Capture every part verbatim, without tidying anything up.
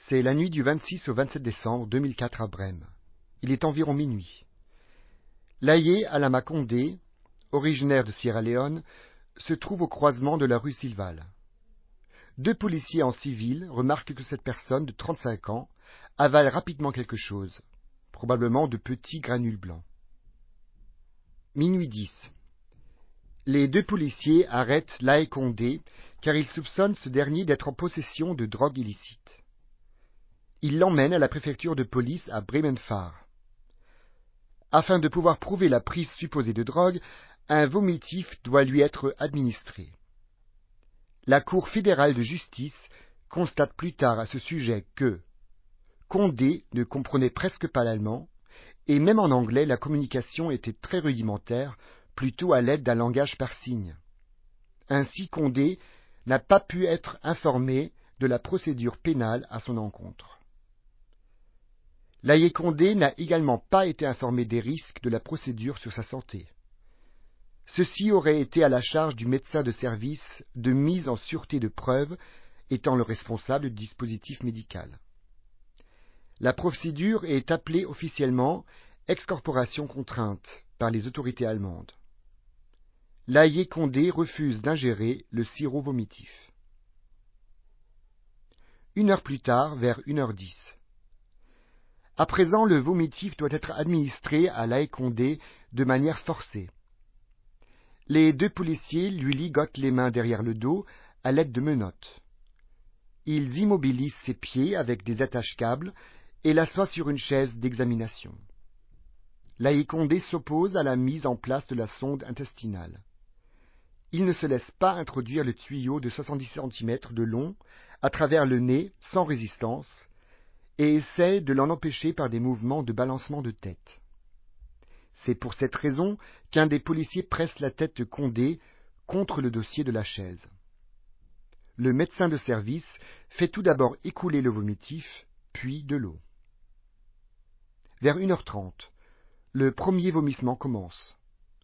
C'est la nuit du vingt-six au vingt-sept décembre deux mille quatre à Brême. Il est environ minuit. Laye Alama Condé, originaire de Sierra Leone, se trouve au croisement de la rue Silval. Deux policiers en civil remarquent que cette personne de trente-cinq ans avale rapidement quelque chose, probablement de petits granules blancs. Minuit dix. Les deux policiers arrêtent Laye Condé car ils soupçonnent ce dernier d'être en possession de drogue illicite. Ils l'emmènent à la préfecture de police à Bremenfar. Afin de pouvoir prouver la prise supposée de drogue, un vomitif doit lui être administré. La Cour fédérale de justice constate plus tard à ce sujet que Condé ne comprenait presque pas l'allemand, et même en anglais la communication était très rudimentaire, plutôt à l'aide d'un langage par signes. Ainsi Condé n'a pas pu être informé de la procédure pénale à son encontre. Laye Condé n'a également pas été informé des risques de la procédure sur sa santé. Ceci aurait été à la charge du médecin de service de mise en sûreté de preuves, étant le responsable du dispositif médical. La procédure est appelée officiellement excorporation contrainte par les autorités allemandes. Laye Condé refuse d'ingérer le sirop vomitif. Une heure plus tard, vers une heure dix. À présent, le vomitif doit être administré à Laye Condé de manière forcée. Les deux policiers lui ligotent les mains derrière le dos à l'aide de menottes. Ils immobilisent ses pieds avec des attaches-câbles et l'assoient sur une chaise d'examination. Laye Condé s'oppose à la mise en place de la sonde intestinale. Il ne se laisse pas introduire le tuyau de soixante-dix centimètres de long à travers le nez sans résistance et essaie de l'en empêcher par des mouvements de balancement de tête. C'est pour cette raison qu'un des policiers presse la tête de Condé contre le dossier de la chaise. Le médecin de service fait tout d'abord écouler le vomitif, puis de l'eau. Vers une heure trente, le premier vomissement commence.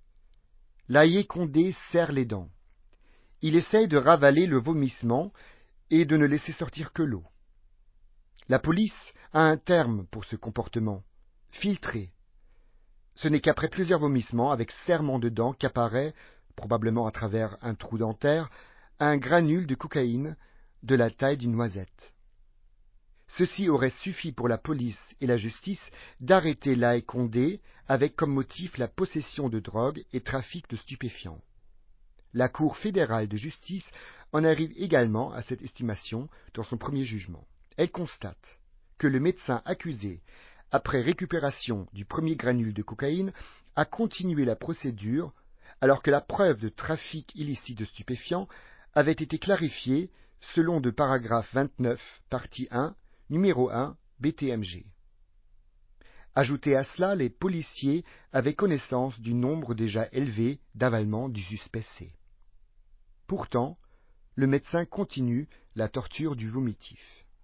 Laye Condé serre les dents. Il essaye de ravaler le vomissement et de ne laisser sortir que l'eau. La police a un terme pour ce comportement, filtrer. Ce n'est qu'après plusieurs vomissements avec serrement de dents qu'apparaît, probablement à travers un trou dentaire, un granule de cocaïne de la taille d'une noisette. Ceci aurait suffi pour la police et la justice d'arrêter Laye Condé avec comme motif la possession de drogue et trafic de stupéfiants. La Cour fédérale de justice en arrive également à cette estimation dans son premier jugement. Elle constate que le médecin accusé, après récupération du premier granule de cocaïne, a continué la procédure alors que la preuve de trafic illicite de stupéfiants avait été clarifiée selon le paragraphe vingt-neuf, partie un, numéro un, B T M G. Ajoutez à cela, les policiers avaient connaissance du nombre déjà élevé d'avalements du suspect C. Pourtant, le médecin continue la torture du vomitif.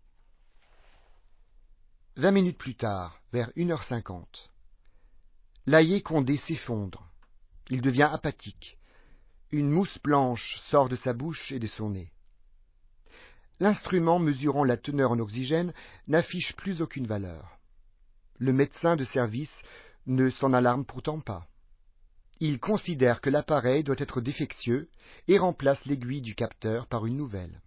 Vingt minutes plus tard, vers une heure cinquante, Laye Condé s'effondre. Il devient apathique. Une mousse blanche sort de sa bouche et de son nez. L'instrument mesurant la teneur en oxygène n'affiche plus aucune valeur. Le médecin de service ne s'en alarme pourtant pas. Il considère que l'appareil doit être défectueux et remplace l'aiguille du capteur par une nouvelle.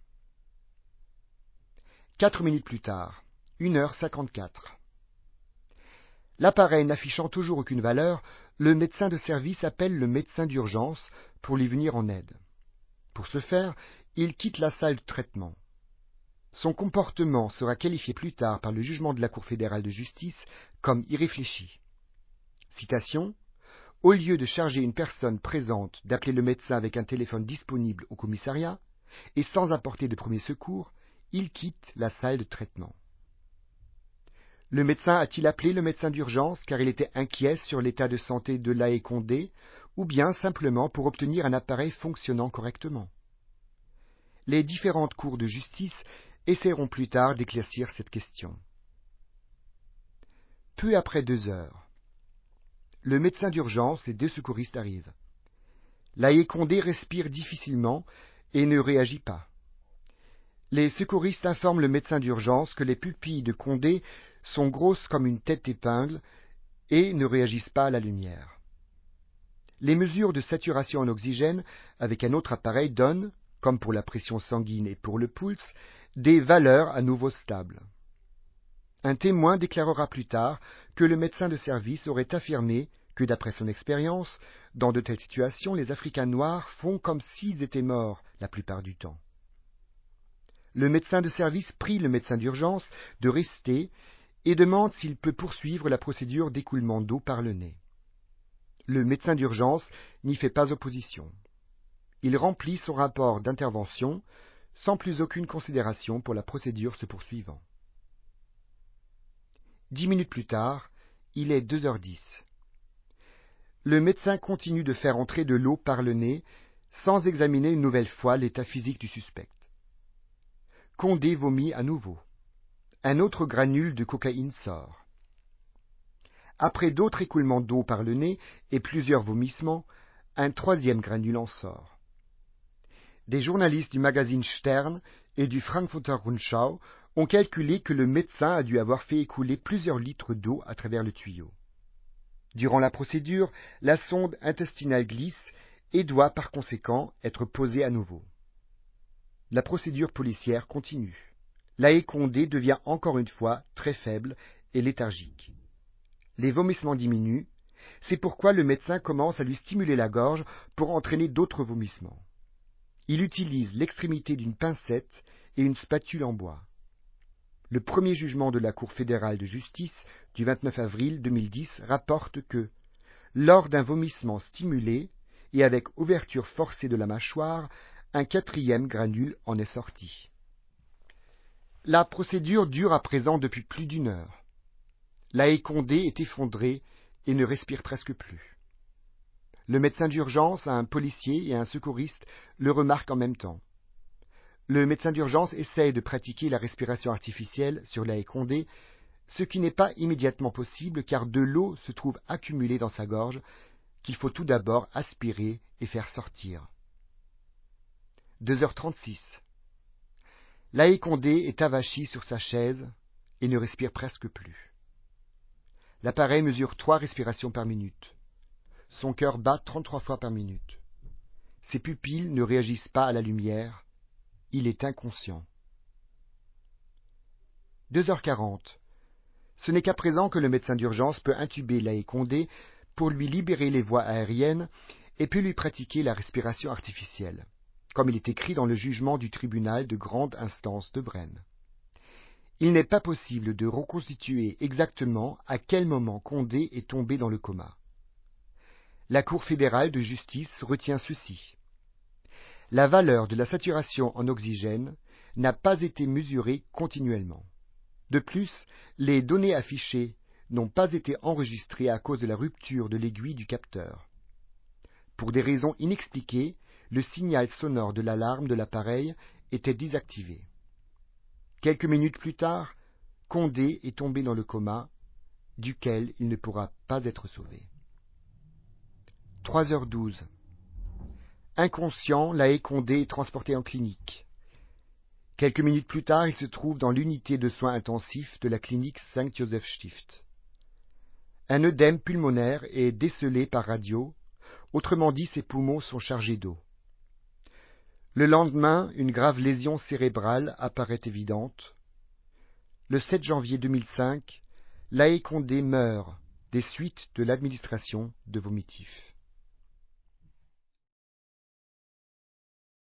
Quatre minutes plus tard, une heure cinquante-quatre. L'appareil n'affichant toujours aucune valeur, le médecin de service appelle le médecin d'urgence pour lui venir en aide. Pour ce faire, il quitte la salle de traitement. Son comportement sera qualifié plus tard par le jugement de la Cour fédérale de justice comme irréfléchi. Citation: « Au lieu de charger une personne présente d'appeler le médecin avec un téléphone disponible au commissariat, et sans apporter de premier secours, il quitte la salle de traitement. » Le médecin a-t-il appelé le médecin d'urgence car il était inquiet sur l'état de santé de Laye Condé, ou bien simplement pour obtenir un appareil fonctionnant correctement? Les différentes cours de justice essaieront plus tard d'éclaircir cette question. Peu après deux heures, le médecin d'urgence et deux secouristes arrivent. Laye Condé respire difficilement et ne réagit pas. Les secouristes informent le médecin d'urgence que les pupilles de Condé sont grosses comme une tête d'épingle et ne réagissent pas à la lumière. Les mesures de saturation en oxygène avec un autre appareil donnent, comme pour la pression sanguine et pour le pouls, des valeurs à nouveau stables. Un témoin déclarera plus tard que le médecin de service aurait affirmé que, d'après son expérience, dans de telles situations, les Africains noirs font comme s'ils étaient morts la plupart du temps. Le médecin de service prie le médecin d'urgence de rester et demande s'il peut poursuivre la procédure d'écoulement d'eau par le nez. Le médecin d'urgence n'y fait pas opposition. Il remplit son rapport d'intervention sans plus aucune considération pour la procédure se poursuivant. Dix minutes plus tard, il est deux heures dix. Le médecin continue de faire entrer de l'eau par le nez sans examiner une nouvelle fois l'état physique du suspect. Condé vomit à nouveau. Un autre granule de cocaïne sort. Après d'autres écoulements d'eau par le nez et plusieurs vomissements, un troisième granule en sort. Des journalistes du magazine Stern et du Frankfurter Rundschau ont calculé que le médecin a dû avoir fait écouler plusieurs litres d'eau à travers le tuyau. Durant la procédure, la sonde intestinale glisse et doit par conséquent être posée à nouveau. La procédure policière continue. Laë Condé devient encore une fois très faible et léthargique. Les vomissements diminuent, c'est pourquoi le médecin commence à lui stimuler la gorge pour entraîner d'autres vomissements. Il utilise l'extrémité d'une pincette et une spatule en bois. Le premier jugement de la Cour fédérale de justice du vingt-neuf avril deux mille dix rapporte que, lors d'un vomissement stimulé et avec ouverture forcée de la mâchoire, un quatrième granule en est sorti. La procédure dure à présent depuis plus d'une heure. Laë Condé est effondré et ne respire presque plus. Le médecin d'urgence, un policier et un secouriste le remarquent en même temps. Le médecin d'urgence essaye de pratiquer la respiration artificielle sur Laë Condé, ce qui n'est pas immédiatement possible car de l'eau se trouve accumulée dans sa gorge qu'il faut tout d'abord aspirer et faire sortir. deux heures trente-six. Laë Condé est avachi sur sa chaise et ne respire presque plus. L'appareil mesure trois respirations par minute. Son cœur bat trente-trois fois par minute. Ses pupilles ne réagissent pas à la lumière. Il est inconscient. deux heures quarante. Ce n'est qu'à présent que le médecin d'urgence peut intuber Laë Condé pour lui libérer les voies aériennes et peut lui pratiquer la respiration artificielle, comme il est écrit dans le jugement du tribunal de grande instance de Brême. Il n'est pas possible de reconstituer exactement à quel moment Condé est tombé dans le coma. La Cour fédérale de justice retient ceci. La valeur de la saturation en oxygène n'a pas été mesurée continuellement. De plus, les données affichées n'ont pas été enregistrées à cause de la rupture de l'aiguille du capteur. Pour des raisons inexpliquées, le signal sonore de l'alarme de l'appareil était désactivé. Quelques minutes plus tard, Condé est tombé dans le coma, duquel il ne pourra pas être sauvé. trois heures douze. Inconscient, Laë Condé est transporté en clinique. Quelques minutes plus tard, il se trouve dans l'unité de soins intensifs de la clinique Sankt-Joseph-Stift. Un œdème pulmonaire est décelé par radio, autrement dit ses poumons sont chargés d'eau. Le lendemain, une grave lésion cérébrale apparaît évidente. Le sept janvier deux mille cinq, Laë Condé meurt des suites de l'administration de vomitifs.